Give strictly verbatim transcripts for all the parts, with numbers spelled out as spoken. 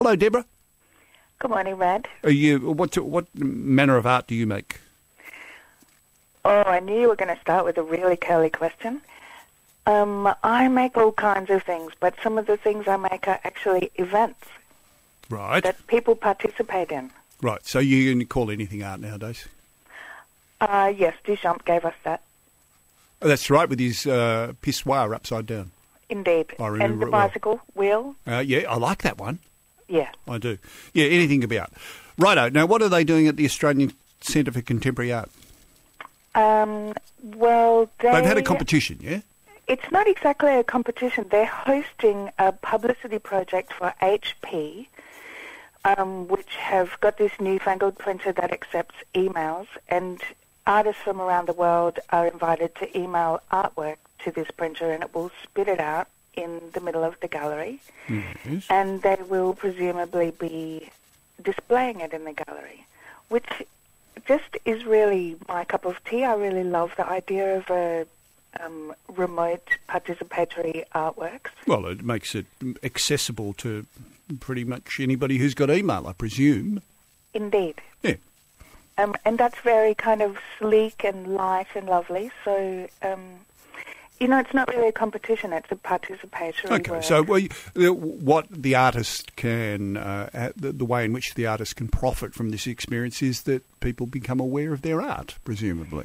Hello, Deborah. Good morning, Rad. Are you what what manner of art do you make? Oh, I knew you were going to start with a really curly question. Um, I make all kinds of things, but some of the things I make are actually events Right. that people participate in. Right. So you can call anything art nowadays. Uh, yes, Duchamp gave us that. Oh, that's right, with his uh, pissoir upside down. Indeed. I remember And the it well. bicycle wheel. Uh, yeah, I like that one. Yeah. I do. Yeah, anything can be art. Righto. Now, what are they doing at the Australian Centre for Contemporary Art? Um, well, they... They've had a competition, yeah? It's not exactly a competition. They're hosting a publicity project for H P, um, which have got this newfangled printer that accepts emails, and artists from around the world are invited to email artwork to this printer, and it will spit it out in the middle of the gallery. Yes. And they will presumably be displaying it in the gallery, which just is really my cup of tea. I really love the idea of a um, remote participatory artworks. Well, it makes it accessible to pretty much anybody who's got email, I presume. Indeed. Yeah. Um, and that's very kind of sleek and light and lovely. So, um, you know, it's not really a competition, it's a participatory Okay, work. so well, you- uh, what the artist can, uh, uh, the, the way in which the artist can profit from this experience is that people become aware of their art, presumably.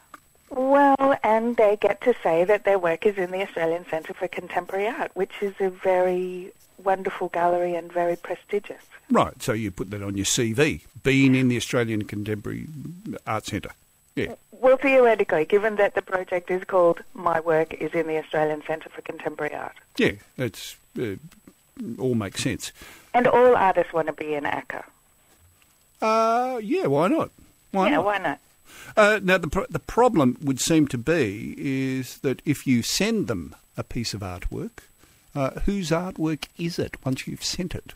Well, and they get to say that their work is in the Australian Centre for Contemporary Art, which is a very wonderful gallery and very prestigious. Right, so you put that on your C V, being in the Australian Contemporary Art Centre. Yeah. Well, theoretically, given that the project is called My Work is in the Australian Centre for Contemporary Art. Yeah, it's uh, all makes sense. And all artists want to be in A C A. Uh, yeah, why not? Why yeah, not? why not? Uh, now, the pro- the problem would seem to be is that if you send them a piece of artwork, uh, whose artwork is it once you've sent it?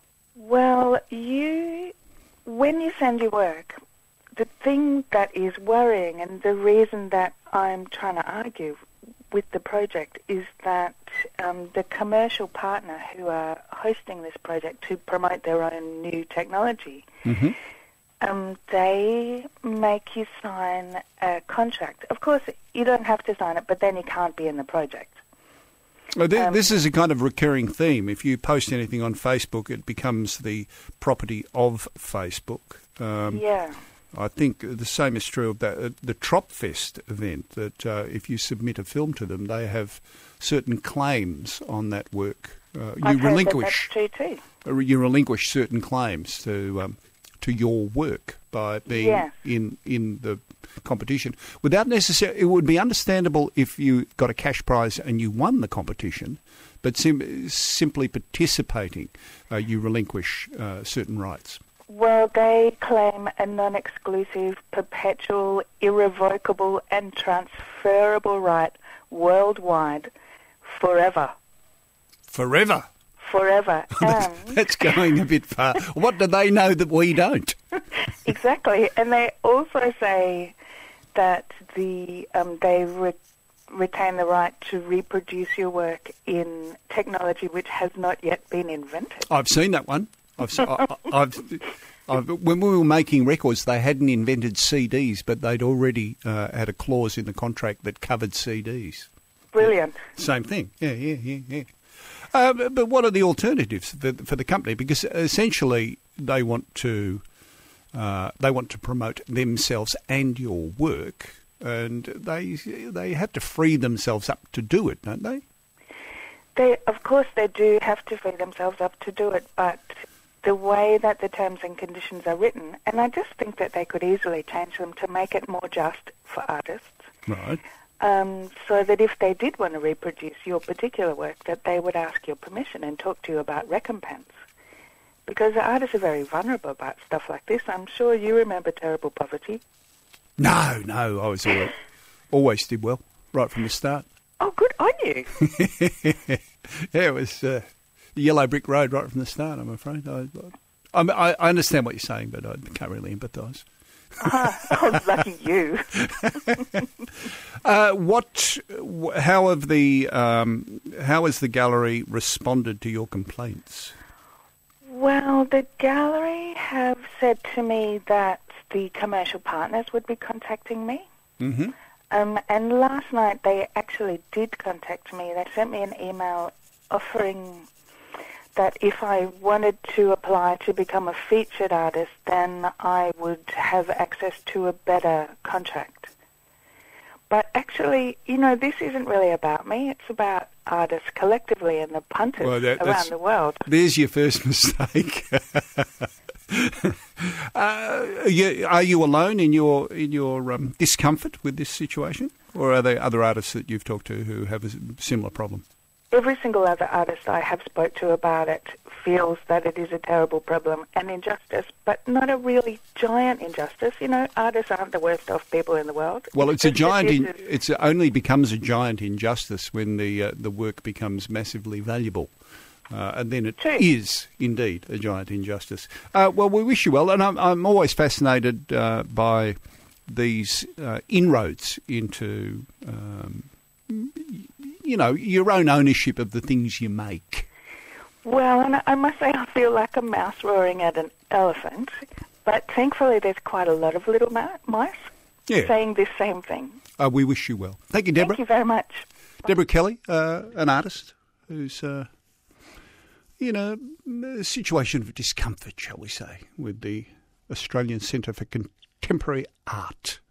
Well, you, when you send your work, the thing that is worrying and the reason that I'm trying to argue with the project is that um, the commercial partner who are hosting this project to promote their own new technology, Mm-hmm. um, they make you sign a contract. Of course, you don't have to sign it, but then you can't be in the project. Well, th- Um, this is a kind of recurring theme. If you post anything on Facebook, it becomes the property of Facebook. Um, Yeah. I think the same is true of that, uh, the Tropfest event, that uh, if you submit a film to them, they have certain claims on that work. Uh, you I've heard relinquish that that's true too. uh, you relinquish certain claims to um, to your work by being Yes. in in the competition. Without necessarily, it would be understandable if you got a cash prize and you won the competition, but sim- simply participating, uh, you relinquish uh, certain rights. Well, they claim a non-exclusive, perpetual, irrevocable and transferable right worldwide forever. Forever. Forever. And That's going a bit far. What do they know that we don't? exactly. And they also say that the um, they re- retain the right to reproduce your work in technology which has not yet been invented. I've seen that one. I've, se- I, I- I've, I've, when we were making records, they hadn't invented C Ds, but they'd already uh, had a clause in the contract that covered C Ds. Brilliant. Same thing. Yeah, yeah, yeah, yeah. Uh, but, but what are the alternatives for, for the company? Because essentially they want to uh, they want to promote themselves and your work, and they they have to free themselves up to do it, don't they? They, of course, they do have to free themselves up to do it, but the way that the terms and conditions are written, and I just think that they could easily change them to make it more just for artists, Right. um, so that if they did want to reproduce your particular work, that they would ask your permission and talk to you about recompense. Because the artists are very vulnerable about stuff like this. I'm sure you remember Terrible Poverty. No, no, I was always, always did well right from the start. Oh, good on you. Yeah, it was uh, Yellow Brick Road right from the start, I'm afraid. I, I, I understand what you're saying, but I can't really empathise. Ah, oh, lucky you. uh, what? How have the um, how has the gallery responded to your complaints? Well, the gallery have said to me that the commercial partners would be contacting me. Mm-hmm. Um, and last night they actually did contact me. They sent me an email offering that if I wanted to apply to become a featured artist, then I would have access to a better contract. But actually, you know, this isn't really about me. It's about artists collectively and the punters Well, that- around the world. There's your first mistake. uh, are, you, are you alone in your in your um, discomfort with this situation, or are there other artists that you've talked to who have a similar problem? Every single other artist I have spoke to about it feels that it is a terrible problem and injustice, but not a really giant injustice. You know, artists aren't the worst off people in the world. Well, it's a just giant. that In, this is- it's a, only becomes a giant injustice when the uh, the work becomes massively valuable, uh, and then it True. is indeed a giant injustice. Uh, well, we wish you well, and I'm, I'm always fascinated uh, by these uh, inroads into, um, you know, your own ownership of the things you make. Well, and I- I must say I feel like a mouse roaring at an elephant, but thankfully there's quite a lot of little ma- mice Yeah. saying this same thing. Uh, we wish you well. Thank you, Deborah. Thank you very much. Deborah Kelly, uh, an artist who's, uh, in a, a situation of discomfort, shall we say, with the Australian Centre for Contemporary Art.